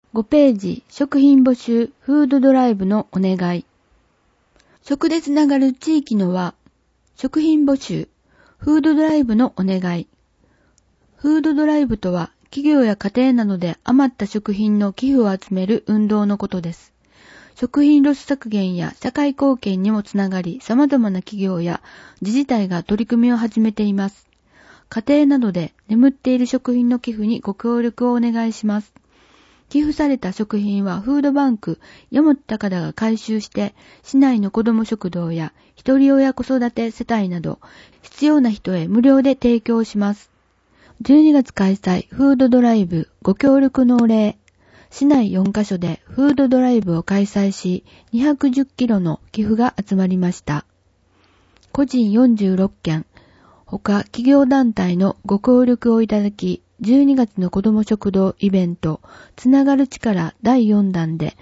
5ページ、食品募集、フードドライブのお願い。食でつながる地域の輪、食品募集、フードドライブのお願い。フードドライブとは、企業や家庭などで余った食品の寄付を集める運動のことです。食品ロス削減や社会貢献にもつながり、様々な企業や自治体が取り組みを始めています。家庭などで眠っている食品の寄付にご協力をお願いします。寄付された食品はフードバンクやもと高田が回収して、市内の子ども食堂や一人親子育て世帯など、必要な人へ無料で提供します。12月開催フードドライブご協力のお礼。市内4カ所でフードドライブを開催し、210キロの寄付が集まりました。個人46件、他企業団体のご協力をいただき、12月の子ども食堂イベント、つながる力第4弾で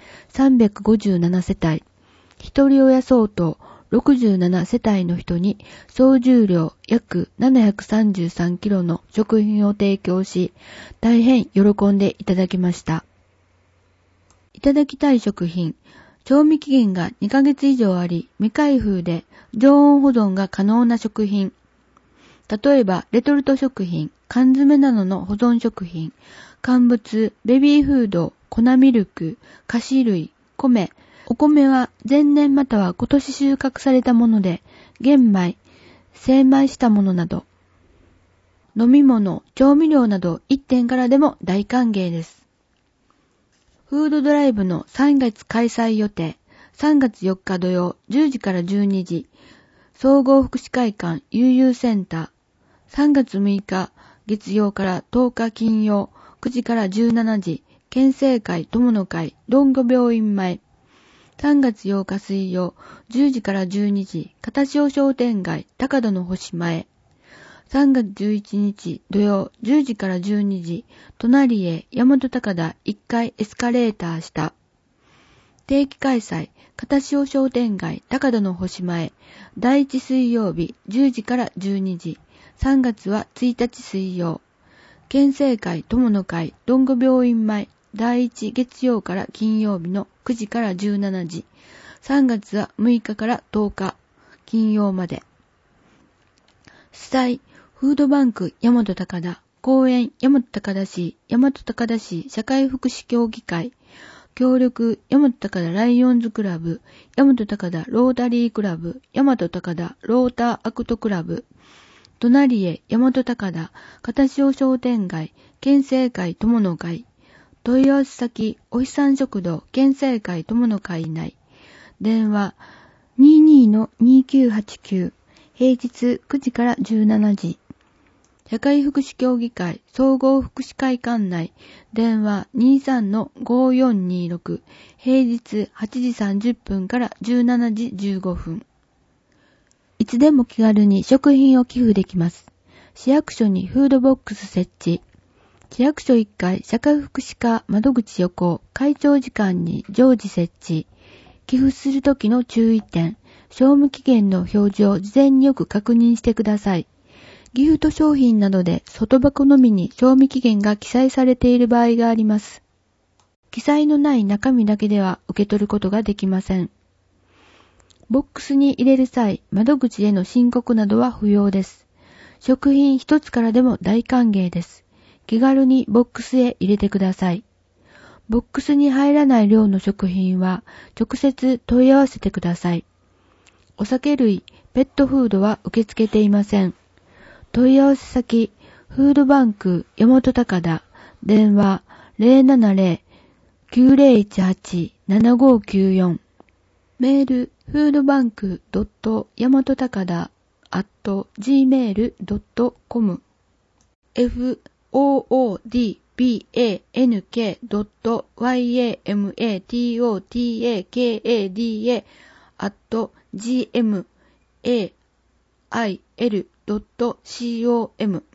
357世帯、一人親相当67世帯の人に総重量約733キロの食品を提供し、大変喜んでいただきました。いただきたい食品、賞味期限が2ヶ月以上あり、未開封で常温保存が可能な食品。例えば、レトルト食品、缶詰などの保存食品、乾物、ベビーフード、粉ミルク、菓子類、米。お米は前年または今年収穫されたもので、玄米、精米したものなど。飲み物、調味料など1点からでも大歓迎です。フードドライブの3月開催予定。3月4日土曜10時から12時。総合福祉会館悠々センター。3月6日月曜から10日金曜9時から17時。県政会友の会どんご病院前。3月8日水曜10時から12時。片潮商店街高田の星前。3月11日土曜10時から12時、隣へ大和高田1階エスカレーター下。定期開催、片潮商店街高田の星前、第1水曜日10時から12時、3月は1日水曜。県政会友の会どんご病院前、第1月曜から金曜日の9時から17時、3月は6日から10日、金曜まで。主催、フードバンク大和高田、公園大和高田市社会福祉協議会、協力大和高田ライオンズクラブ、大和高田ロータリークラブ、大和高田ローターアクトクラブ、隣へ大和高田、片潮商店街、県政会友の会、問い合わせ先、お日さん食堂、県政会友の会内、電話 22-2989、平日9時から17時。社会福祉協議会総合福祉会館内、電話 23-5426、平日8時30分から17時15分。いつでも気軽に食品を寄付できます。市役所にフードボックス設置。市役所1階社会福祉課窓口横、会長時間に常時設置。寄付するときの注意点、賞味期限の表示を事前によく確認してください。ギフト商品などで外箱のみに賞味期限が記載されている場合があります。記載のない中身だけでは受け取ることができません。ボックスに入れる際、窓口への申告などは不要です。食品一つからでも大歓迎です。気軽にボックスへ入れてください。ボックスに入らない量の食品は直接問い合わせてください。お酒類、ペットフードは受け付けていません。問い合わせ先、フードバンク大和高田、電話 070-9018-7594。メール、フードバンク大和高田@gmail.com foodbank.yamatokada@gmail.com